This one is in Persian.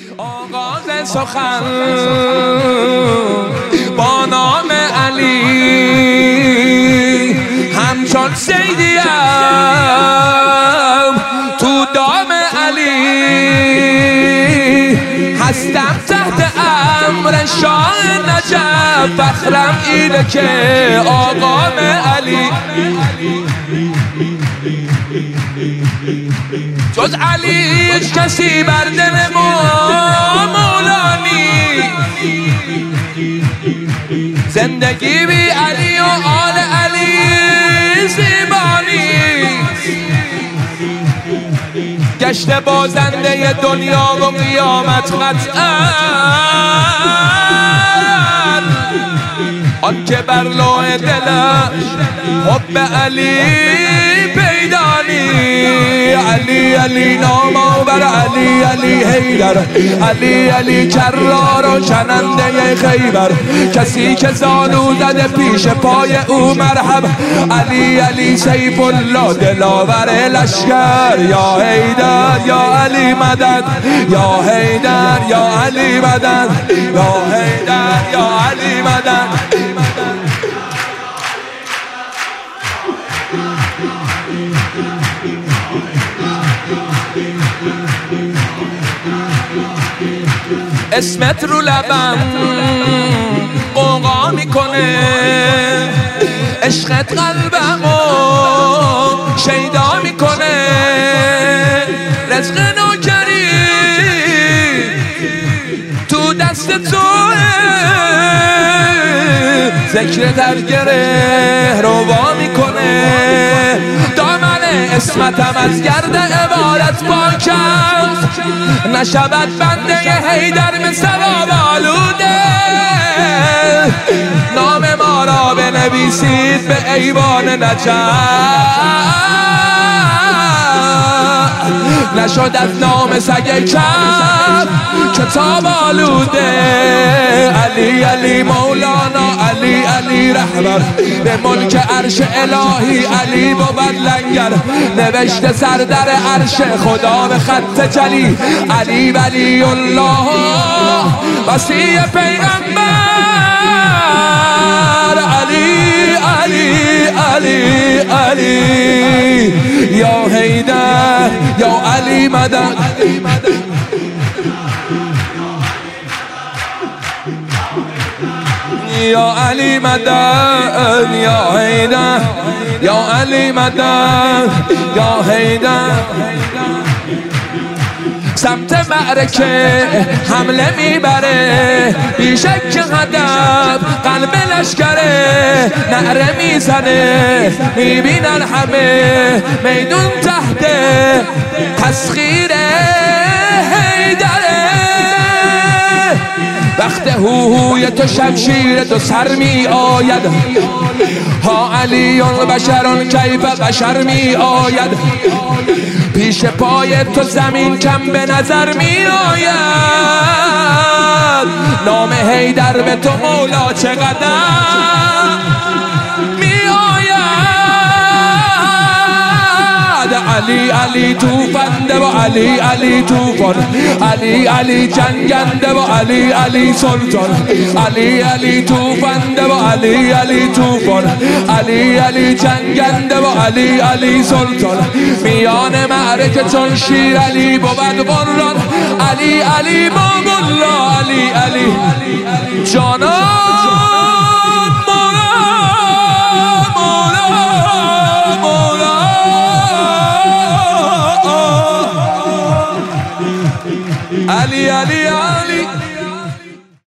آغاز سخن با نام علی همچون سیدیم تو دام علی هستم تحت امر شاه نجف فخرم اینه که آقام علی جز علیش کسی بر دل ما مولانی زندگی بی علی و آل علی زیبانی گشت بازنده دنیا و قیامت قطعا آن که بر لوح دلش حب علی پیدانی علی علی نامآور علی علی حیدر علی علی کرار و شننده خیبر کسی که زانو زده پیش پای او مرحب علی علی سیف الله دلاور لشکر یا حیدر یا علی مدد یا حیدر یا علی مدد یا حیدر یا علی مدد اسمت رو لبم قوقا میکنه عشقت قلبمو شیدا میکنه رزق نوکری تو دست توه ذکر در گره روا میکنه دامن اسمتم از گرد عبارت پاکم نشود بنده حیدر به ثواب آلوده نام ما را بنویسید به ایوان نجف نشد از نام سگ کم کتاب آلوده علی علی مولانا علی علی رهبر به ملک عرش الهی علی بود لنگر نوشته سر در عرش خدا به خط جلی علی ولی الله وصی پیغمبر علی علی علی علی یا حیدر یا علی مدد یا علی مدد یا حیدر یا علی مدد یا حیدر سمت معرکه حمله میبره بیشک هدف قلب لشکره نعره میزنه میبینن همه میدون تحت تسخیر حیدره وقت هوهوی تو شمشیر تو سر می آید ها علیون بشرون کیف بشر می آید پیش پای تو زمین کم به نظر می آید نام حیدر به تو مولا چقدر می آید علی علی توفنده و علی علی توفان علی علی جنگنده و علی علی سلطان علی علی توفنده و علی علی توفان علی علی جنگنده و علی علی سلطان میان معرکه چون شیر علی بود قرآن علی علی باب الله علی علی جانان Ali, Ali, Ali.